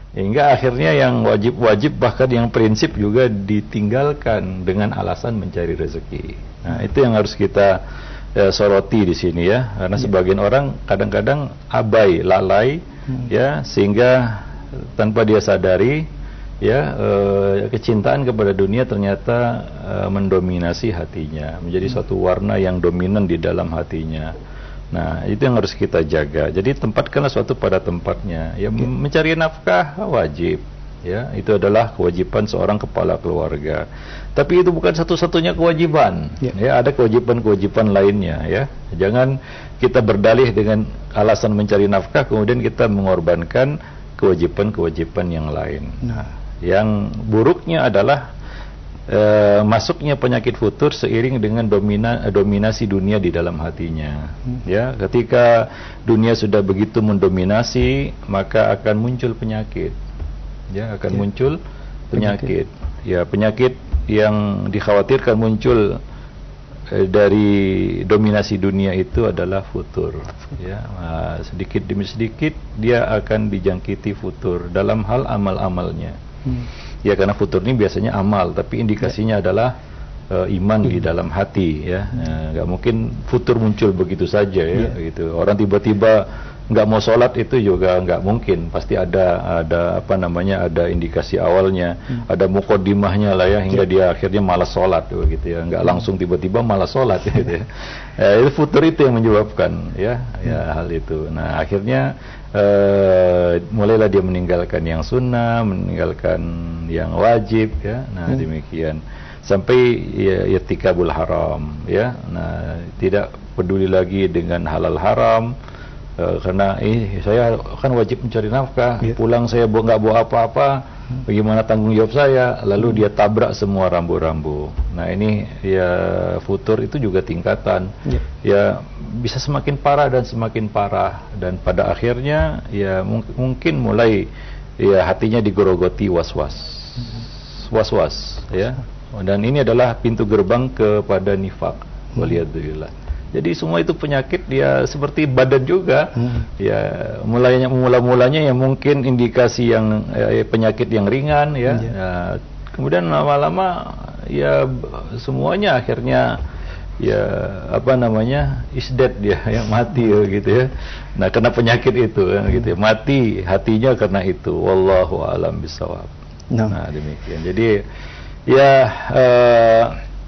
Hingga akhirnya yang wajib-wajib bahkan yang prinsip juga ditinggalkan dengan alasan mencari rezeki. Nah, itu yang harus kita ya, soroti di sini ya, karena ya. Sebagian orang kadang-kadang abai, lalai, hmm. ya, sehingga tanpa dia sadari, ya, eh, kecintaan kepada dunia ternyata eh, mendominasi hatinya, menjadi hmm. suatu warna yang dominan di dalam hatinya. Nah, itu yang harus kita jaga. Jadi tempatkanlah suatu pada tempatnya. Ya, ya. Mencari nafkah wajib. Ya, itu adalah kewajiban seorang kepala keluarga. Tapi itu bukan satu-satunya kewajiban. Ya, ya ada kewajiban-kewajiban lainnya. Ya, jangan kita berdalih dengan alasan mencari nafkah, kemudian kita mengorbankan kewajiban-kewajiban yang lain. Nah, yang buruknya adalah Uh, masuknya penyakit futur seiring dengan domina, dominasi dunia di dalam hatinya. Hmm. Ya, ketika dunia sudah begitu mendominasi, maka akan muncul penyakit. Ya, akan ya. muncul penyakit. penyakit. Ya, penyakit yang dikhawatirkan muncul uh, dari dominasi dunia itu adalah futur. Ya, uh, sedikit demi sedikit dia akan dijangkiti futur dalam hal amal-amalnya. Hmm. Ya, karena futur ini biasanya amal, tapi indikasinya ya. adalah uh, iman hmm. di dalam hati, ya. Nggak hmm. mungkin futur muncul begitu saja, ya. ya. Gitu. Orang tiba-tiba nggak mau sholat itu juga nggak mungkin, pasti ada ada apa namanya ada indikasi awalnya, hmm. ada mukodimahnya lah ya, hingga ya. dia akhirnya malas sholat, gitu ya. Nggak langsung tiba-tiba malas sholat, gitu ya. Ya, itu futur itu yang menyebabkan, ya, ya hmm. hal itu. Nah, akhirnya Uh, mulailah dia meninggalkan yang sunnah, meninggalkan yang wajib, ya. Nah, hmm. demikian sampai ya, irtikabul haram, ya. Nah, tidak peduli lagi dengan halal haram, uh, karena eh saya kan wajib mencari nafkah, yeah. pulang saya bo- nggak bawa apa-apa, hmm. bagaimana tanggung jawab saya? Lalu hmm. dia tabrak semua rambu-rambu. Nah, ini ya futur itu juga tingkatan, yeah. ya bisa semakin parah dan semakin parah, dan pada akhirnya ya mung- mungkin mulai ya hatinya digerogoti was-was, was-was, ya. Dan ini adalah pintu gerbang kepada nifak. Waliyadzubillah. Jadi semua itu penyakit dia seperti badan juga, hmm. ya mulanya mula-mulanya ya mungkin indikasi yang ya, penyakit yang ringan, ya. Hmm. Ya, kemudian lama-lama ya semuanya akhirnya ya apa namanya is dead dia, yang mati, ya, gitu ya. Nah, kena penyakit itu, ya, gitu ya. Mati hatinya karena itu. Wallahu a'lam bishawab. No. Nah, demikian. Jadi ya uh,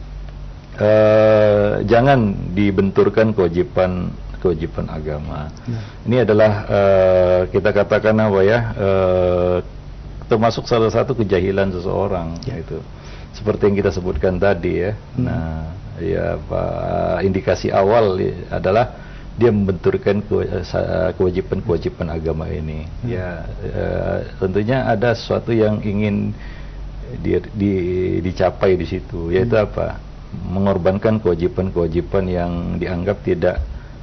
uh, jangan dibenturkan kewajiban kewajiban agama. No. Ini adalah uh, kita katakan apa ya, uh, termasuk salah satu kejahilan seseorang, yeah. itu. Seperti yang kita sebutkan tadi, ya. Hmm. Nah, ya Pak, indikasi awal adalah dia membenturkan kewajiban-kewajiban agama ini. Hmm. Ya, uh, tentunya ada sesuatu yang ingin di, di, dicapai di situ, yaitu hmm. apa? Mengorbankan kewajiban-kewajiban yang dianggap tidak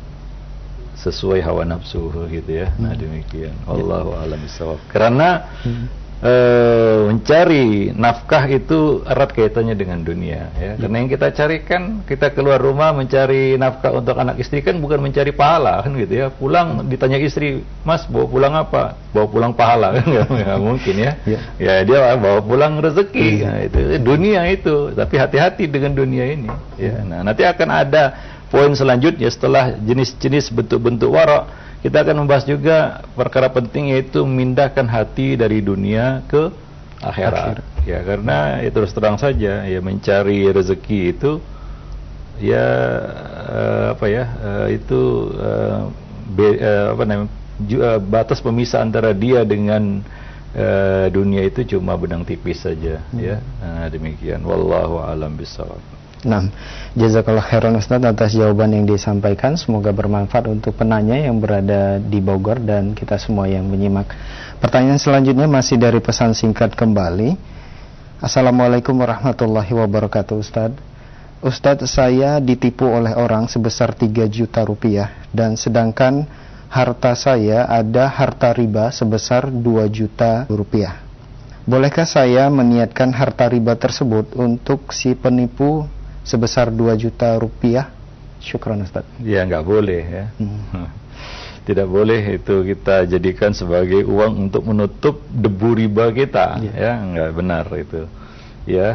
sesuai hawa nafsu, gitu ya. Hmm. Nah, demikian. Wallahu a'lam bishawab. Karena hmm. Uh, mencari nafkah itu erat kaitannya dengan dunia, ya. Hmm. Karena yang kita carikan, kita keluar rumah mencari nafkah untuk anak istri kan bukan mencari pahala, kan, gitu ya. Pulang hmm. ditanya istri, Mas bawa pulang apa? Bawa pulang pahala, kan nggak mungkin, ya. Yeah. Ya dia bawa pulang rezeki, hmm. nah, itu dunia itu. Tapi hati-hati dengan dunia ini, ya. Nah, nanti akan ada poin selanjutnya setelah jenis-jenis bentuk-bentuk wara'. Kita akan membahas juga perkara penting, yaitu memindahkan hati dari dunia ke akhirat. Akhir. Ya, karena ya, terus terang saja ya mencari rezeki itu ya uh, apa ya uh, itu uh, be, uh, apa namanya ju, uh, batas pemisah antara dia dengan uh, dunia itu cuma benang tipis saja, hmm. ya. Nah, demikian. Wallahu a'lam bishawab. Nah, jazakallah khairan Ustaz atas jawaban yang disampaikan. Semoga bermanfaat untuk penanya yang berada di Bogor dan kita semua yang menyimak. Pertanyaan selanjutnya masih dari pesan singkat kembali. Assalamualaikum warahmatullahi wabarakatuh Ustaz. Ustaz, saya ditipu oleh orang sebesar tiga juta rupiah, dan sedangkan harta saya ada harta riba sebesar dua juta rupiah. Bolehkah saya meniatkan harta riba tersebut untuk si penipu sebesar dua juta rupiah? Syukran Ustaz. Ya, nggak boleh, ya. Hmm. Tidak boleh itu kita jadikan sebagai uang untuk menutup debu riba kita, yeah. ya, enggak benar itu. Ya,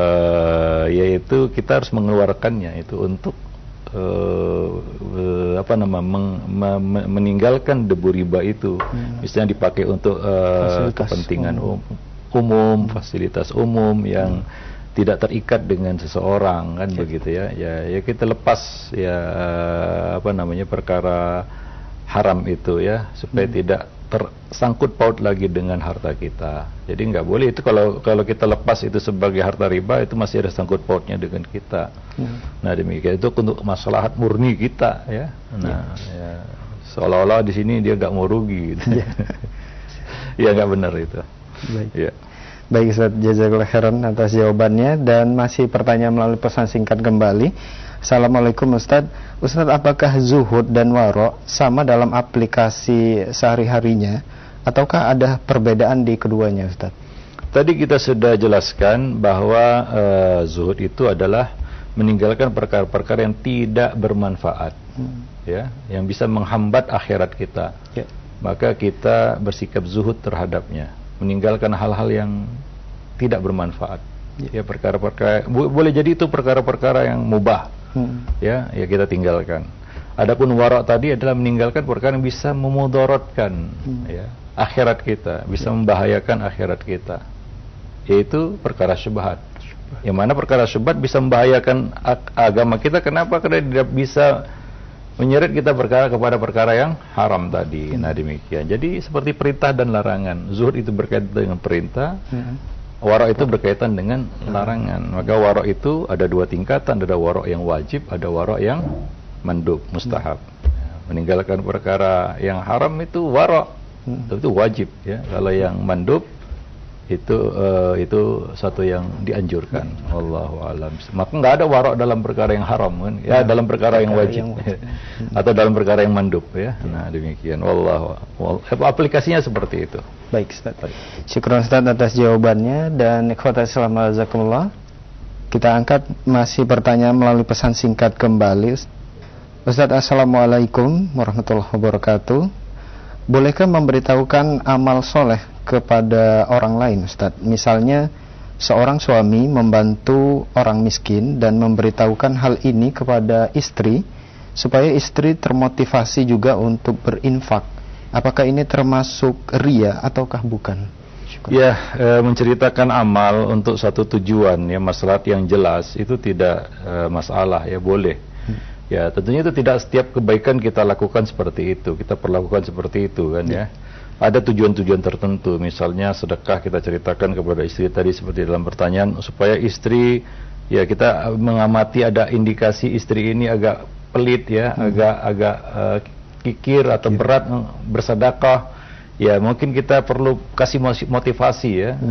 uh, yaitu kita harus mengeluarkannya itu untuk uh, uh, apa nama meng, me, me, meninggalkan debu riba itu. Hmm. Misalnya dipakai untuk uh, kepentingan umum, umum, fasilitas umum yang hmm. tidak terikat dengan seseorang, kan okay. begitu ya. Ya, ya kita lepas ya uh, apa namanya perkara haram itu ya, supaya hmm. tidak tersangkut paut lagi dengan harta kita. Jadi nggak boleh itu kalau kalau kita lepas itu sebagai harta riba, itu masih ada sangkut pautnya dengan kita. Hmm. Nah demikian itu untuk maslahat murni kita ya. Nah ya. Ya, seolah-olah di sini dia nggak mau rugi. Gitu. Ya, ya nggak benar itu. Baik. Ya. Baik Ustaz, jazakallahu khairan atas jawabannya. Dan masih pertanyaan melalui pesan singkat kembali. Assalamualaikum Ustaz. Ustaz, apakah zuhud dan waro sama dalam aplikasi sehari-harinya, ataukah ada perbedaan di keduanya Ustaz? Tadi kita sudah jelaskan bahwa uh, zuhud itu adalah meninggalkan perkara-perkara yang tidak bermanfaat, hmm. ya, yang bisa menghambat akhirat kita. Ya. Maka kita bersikap zuhud terhadapnya, meninggalkan hal-hal yang tidak bermanfaat. Ya, perkara-perkara boleh jadi itu perkara-perkara yang mubah. Hmm. Ya, ya kita tinggalkan. Adapun wara' tadi adalah meninggalkan perkara yang bisa memudaratkan hmm. ya, akhirat kita, bisa membahayakan akhirat kita. Yaitu perkara syubhat. Yang mana perkara syubhat bisa membahayakan ag- agama kita. Kenapa? Karena tidak bisa menyeret kita perkara kepada perkara yang haram tadi. Hmm. Nah demikian. Jadi seperti perintah dan larangan. Zuhud itu berkaitan dengan perintah. Hmm. Wara' itu berkaitan dengan larangan. Maka wara' itu ada dua tingkatan, ada wara' yang wajib, ada wara' yang mandub, mustahab. Meninggalkan perkara yang haram itu wara', hmm. itu wajib ya. Kalau yang mandub itu uh, itu satu yang dianjurkan. Wallahu a'lam. Maka enggak ada wara' dalam perkara yang haram kan? Ya, ya dalam perkara yang wajib yang atau dalam perkara yang mandub ya. Nah, demikian. Wallahu wall, aplikasinya seperti itu. Baik Ustaz. Syukran Ustaz atas jawabannya. Dan ikhwata Islam jazakumullah. Kita angkat masih pertanyaan melalui pesan singkat kembali. Ustaz, assalamualaikum warahmatullahi wabarakatuh. Bolehkah memberitahukan amal soleh kepada orang lain Ustaz? Misalnya seorang suami membantu orang miskin dan memberitahukan hal ini kepada istri supaya istri termotivasi juga untuk berinfak. Apakah ini termasuk riya ataukah bukan? Syukur. Ya, e, menceritakan amal untuk satu tujuan ya, maslahat yang jelas itu tidak e, masalah ya, boleh. Hmm. Ya, tentunya itu tidak setiap kebaikan kita lakukan seperti itu, kita perlakukan seperti itu kan ya. Ada tujuan-tujuan tertentu, misalnya sedekah kita ceritakan kepada istri tadi seperti dalam pertanyaan, supaya istri, ya kita mengamati ada indikasi istri ini agak pelit ya, hmm. agak agak uh, kikir atau kikir. berat bersedekah, ya mungkin kita perlu kasih motivasi ya hmm.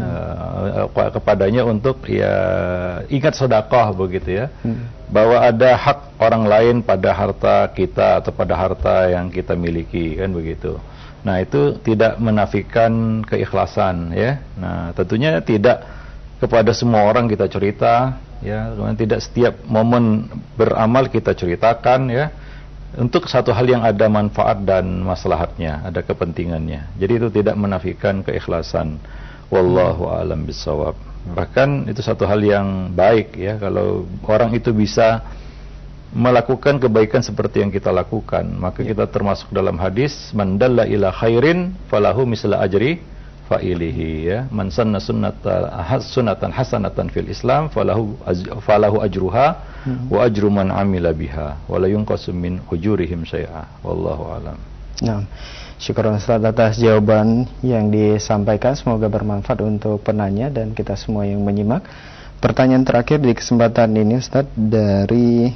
uh, kepadanya untuk ya ingat sedekah begitu ya, hmm. bahwa ada hak orang lain pada harta kita atau pada harta yang kita miliki kan begitu. Nah itu tidak menafikan keikhlasan ya. Nah tentunya tidak kepada semua orang kita cerita ya, tidak setiap momen beramal kita ceritakan ya, untuk satu hal yang ada manfaat dan maslahatnya, ada kepentingannya. Jadi itu tidak menafikan keikhlasan. Wallahu a'lam bishawab. Bahkan itu satu hal yang baik ya, kalau orang itu bisa melakukan kebaikan seperti yang kita lakukan, maka ya. Kita termasuk dalam hadis man dalla ila khairin falahu misla ajri fa'ilihi ya, man sanna sunnatan sunnatan hasanatan fil Islam falahu falahu ajruha hmm. wa ajru man amila biha wa la yunqasu min ujurihim syai'a. Wallahu a'lam. Nah, syukur Ustaz atas jawaban yang disampaikan, semoga bermanfaat untuk penanya dan kita semua yang menyimak. Pertanyaan terakhir di kesempatan ini Ustaz dari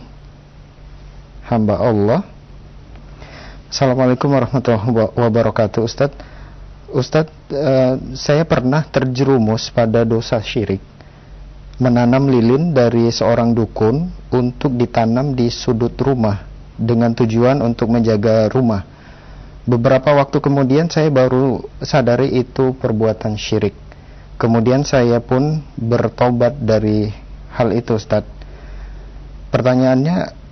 hamba Allah. Assalamualaikum warahmatullahi wabarakatuh Ustaz. Ustaz, uh, saya pernah terjerumus pada dosa syirik, menanam lilin dari seorang dukun untuk ditanam di sudut rumah dengan tujuan untuk menjaga rumah. Beberapa waktu kemudian saya baru sadari itu perbuatan syirik. Kemudian saya pun bertobat dari hal itu Ustaz. Pertanyaannya,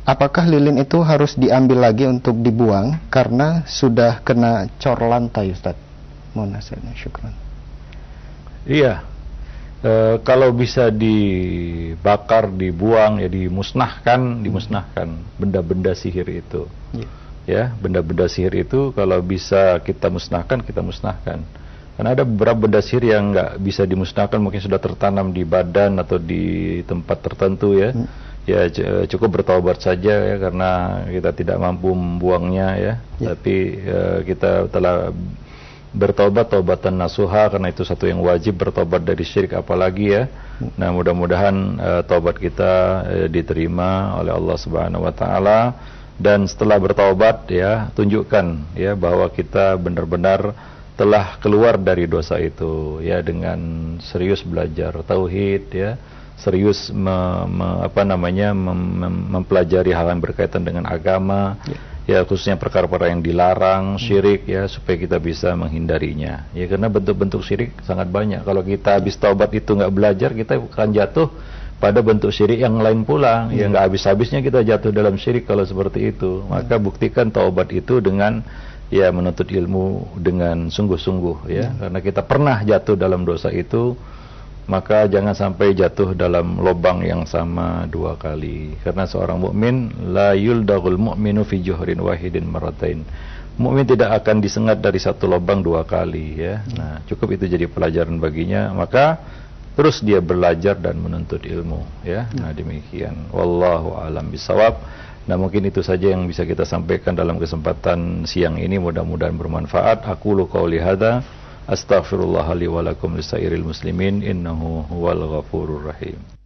apakah lilin itu harus diambil lagi untuk dibuang karena sudah kena cor lantai, Ustaz? Mohon nasihatnya, syukran. Iya. E, kalau bisa dibakar, dibuang, ya dimusnahkan, dimusnahkan benda-benda sihir itu. Yeah. Ya, benda-benda sihir itu kalau bisa kita musnahkan, kita musnahkan. Karena ada beberapa benda sihir yang nggak bisa dimusnahkan, mungkin sudah tertanam di badan atau di tempat tertentu ya. Hmm. Ya cukup bertaubat saja ya, karena kita tidak mampu membuangnya ya. Yeah. Tapi e, kita telah bertobat taubatan nasuha, karena itu satu yang wajib, bertobat dari syirik apalagi ya. Nah, mudah-mudahan uh, taubat kita uh, diterima oleh Allah Subhanahu wa taala, dan setelah bertaubat ya tunjukkan ya bahwa kita benar-benar telah keluar dari dosa itu ya, dengan serius belajar tauhid ya, serius me, me, apa namanya mem, mem, mempelajari hal yang berkaitan dengan agama. Yeah. Ya, khususnya perkara-perkara yang dilarang, syirik ya, supaya kita bisa menghindarinya. Ya, karena bentuk-bentuk syirik sangat banyak. Kalau kita habis taubat itu nggak belajar, kita akan jatuh pada bentuk syirik yang lain pula. Hmm. Ya, nggak habis-habisnya kita jatuh dalam syirik kalau seperti itu. Maka buktikan taubat itu dengan ya menuntut ilmu dengan sungguh-sungguh ya. Hmm. Karena kita pernah jatuh dalam dosa itu, maka jangan sampai jatuh dalam lubang yang sama dua kali. Karena seorang mukmin la yuldagul mu'minu fi juhrin wahidin maratain. Mukmin tidak akan disengat dari satu lubang dua kali ya. Nah, cukup itu jadi pelajaran baginya, maka terus dia belajar dan menuntut ilmu ya. Nah, demikian. Wallahu a'lam bishawab. Nah, mungkin itu saja yang bisa kita sampaikan dalam kesempatan siang ini, mudah-mudahan bermanfaat. Aqulu qauli hadza astaghfirullah li wa lakum lisairil muslimin innahu huwal ghafurur rahim.